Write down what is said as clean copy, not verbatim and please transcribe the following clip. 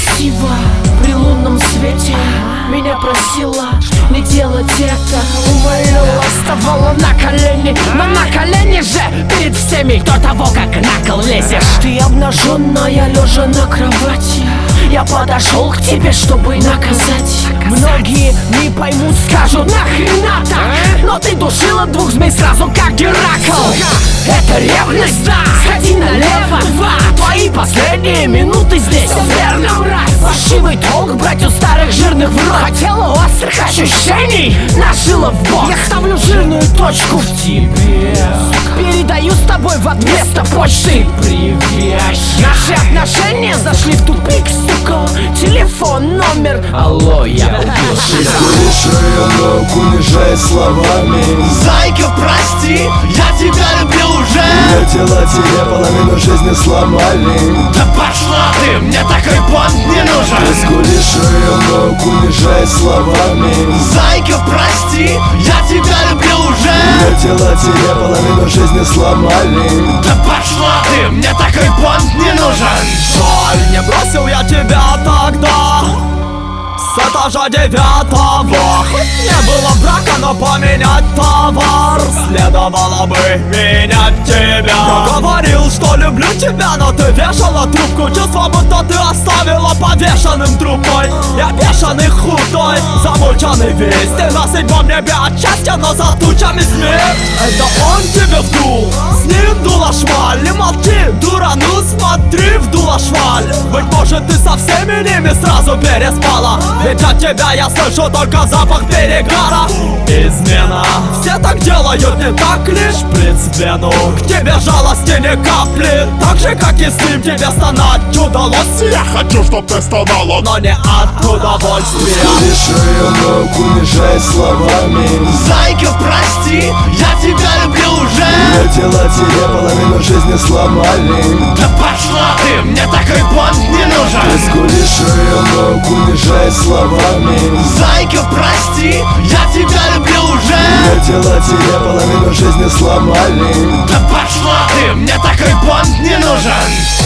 красиво при лунном свете. Меня просила не делать это, умоляла, вставала на колени. Но на колени же перед всеми до того, как на кол лезешь. Ты обнаженная, лежа на кровати. Я подошел к тебе, чтобы наказать. Многие не поймут, скажут, нахрена так? Но ты душила двух змей сразу, как Геракл. Это ревность, да? Сходи налево, твои последние минуты здесь. Верно, мразь. Фальшивый толк брать у старых жирных в рот. Хотела острых ощущений, нашила в бок. Я ставлю жирную точку в тебе. Передаю с тобой в вместо почты. Привет. Наши отношения зашли в тупик, сука. Телефон, номер. Алло, я убил шиза. Шею унижай словами. Зайка, прости, я тебя люблю уже. Летела тебе, половину жизни сломали. Да пошла ты, мне такой понт не нужен. Ты скулишь шею унижай словами. Зайка, прости, я тебя люблю уже. Летела тебе, половину жизни сломали. Да пошла ты, мне такой понт не нужен. Жаль, не бросил я тебя тогда с этажа 9-го. Не было брака, но поменять товар следовало бы менять тебя. Я говорил, что люблю тебя, но ты вешала трубку. Чувство, будто ты оставила повешенным трупой. Я бешеный худой, замученный весь. Ты на седьмом небе от счастья, но за тучами смерть. Это он тебе вдул, с ним дула шваль. Не молчи, дура, ну смотри, вдула шваль. Быть может, ты со всеми ними сразу переспала. Ведь от тебя я слышу только запах перегара. Измена, все так делают, не так лишь шприц в вену. К тебе жалости ни капли, так же как и с ним тебе стонать удалось. Я хочу, чтоб ты стонала, но не от удовольствия. Шею унижай словами. Зайка, прости, я тебя люблю уже. Летела тебе, половину жизни сломали. Да пошла ты, мне такой понт не нужен. Ты скулишь шею унижай словами. Зайка, прости, я тебя люблю уже. Летела тебе, половину жизни сломали. Да пошла ты, мне такой понт не нужен.